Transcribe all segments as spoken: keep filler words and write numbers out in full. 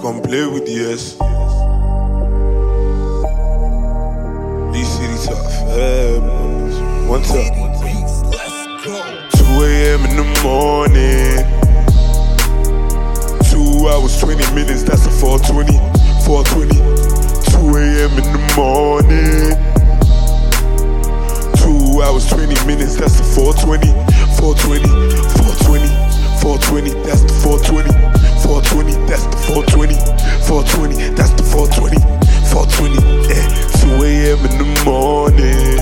Come play with the S. D-City top fab. One top. two a.m. in the morning. Two hours, twenty minutes, that's a four twenty. four twenty. two a.m. in the morning. Two hours, twenty minutes, that's the four twenty. four twenty. four twenty. four twenty, that's the four twenty. four twenty, that's the four twenty. four twenty, that's the four twenty. four twenty, yeah. two a.m. in the morning.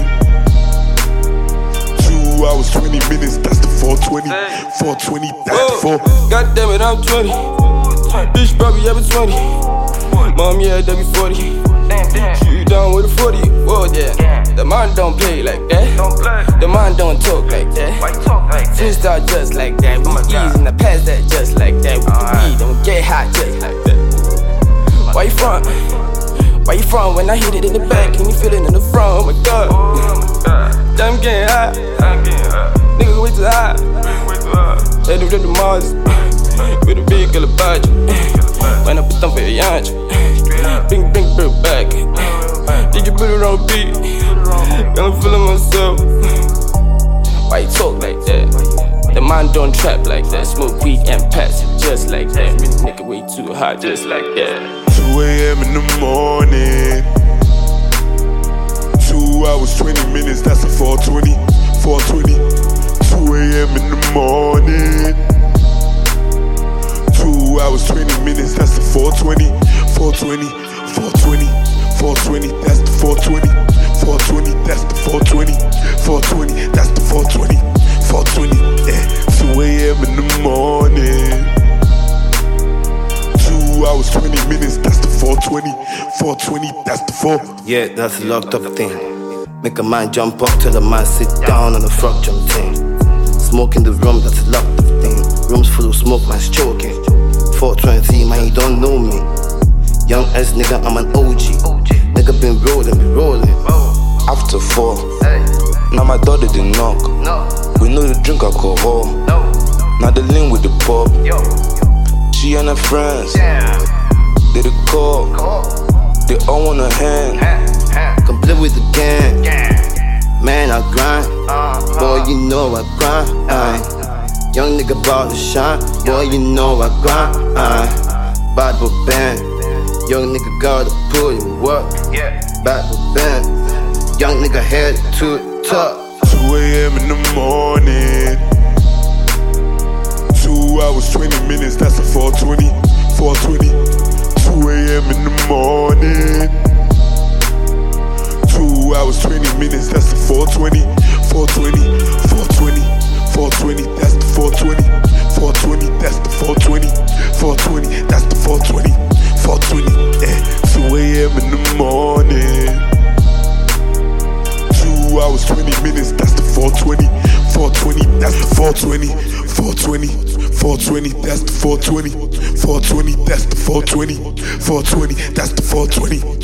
Two hours, twenty minutes, that's the four twenty. four twenty, that's the four. God damn it, I'm twenty. Bitch, probably ever twenty. Mom, yeah, that be forty. Shoot down with a forty. Whoa, yeah. The man don't play like that. The man don't talk like that. Freestyle just like that. We ease in the past that just like that. We can weed and we get hot just like that. Why you front? Why you front when I hit it in the back and you feel it in the front? Oh my god. Damn, I'm getting hot. Nigga, way too hot. They do the Mars with a big girl budget. When I put them for a yanch. Bing, bing, bring back. Did you put it on beat? I'm feeling myself. Why you talk like that? The man don't trap like that. Smoke weed and pass it just like that. Really nigga way too hot just like that. two a.m. in the morning. Two hours, twenty minutes, that's a four twenty. four twenty. two a.m. in the morning. Two hours, twenty minutes, that's the four twenty. four twenty. four twenty. four twenty, that's the four twenty. four twenty, that's the four twenty. four twenty, that's the four twenty. four twenty, yeah. two a.m. in the morning. Two hours, twenty minutes, that's the four twenty. four twenty, that's the four. Yeah, that's a locked up thing. Make a man jump up till the man sit down on the frog jump thing. Smoke in the room, that's a locked up thing. Rooms full of smoke, man's choking. four twenty, man, you don't know me. Young ass nigga, I'm an O G. Nigga been rolling, be rolling. After four, now my daughter did knock. We know to drink alcohol. Now the link with the pop. She and her friends, they the call. They all want a hand. Come play with the gang. Man, I grind. Boy, you know I grind. Aye. Young nigga bout to shine. Boy, you know I grind. Aye. Bad boy band. Young nigga gotta put in work. Bad boy band. Young nigga head to the top. two a.m. in the morning. Two hours, twenty minutes, that's a four twenty. four twenty. two a.m. in the morning. Two hours, twenty minutes, that's the four twenty. four twenty. four twenty. four twenty, that's the four twenty. four twenty, that's the four twenty. four twenty, that's the four twenty. four twenty, yeah. two a.m. in the morning. Two hours, twenty minutes, that's the four twenty. four twenty, that's the four twenty. four twenty. four twenty, that's the four twenty. four twenty, that's the four twenty. four twenty, that's the four twenty.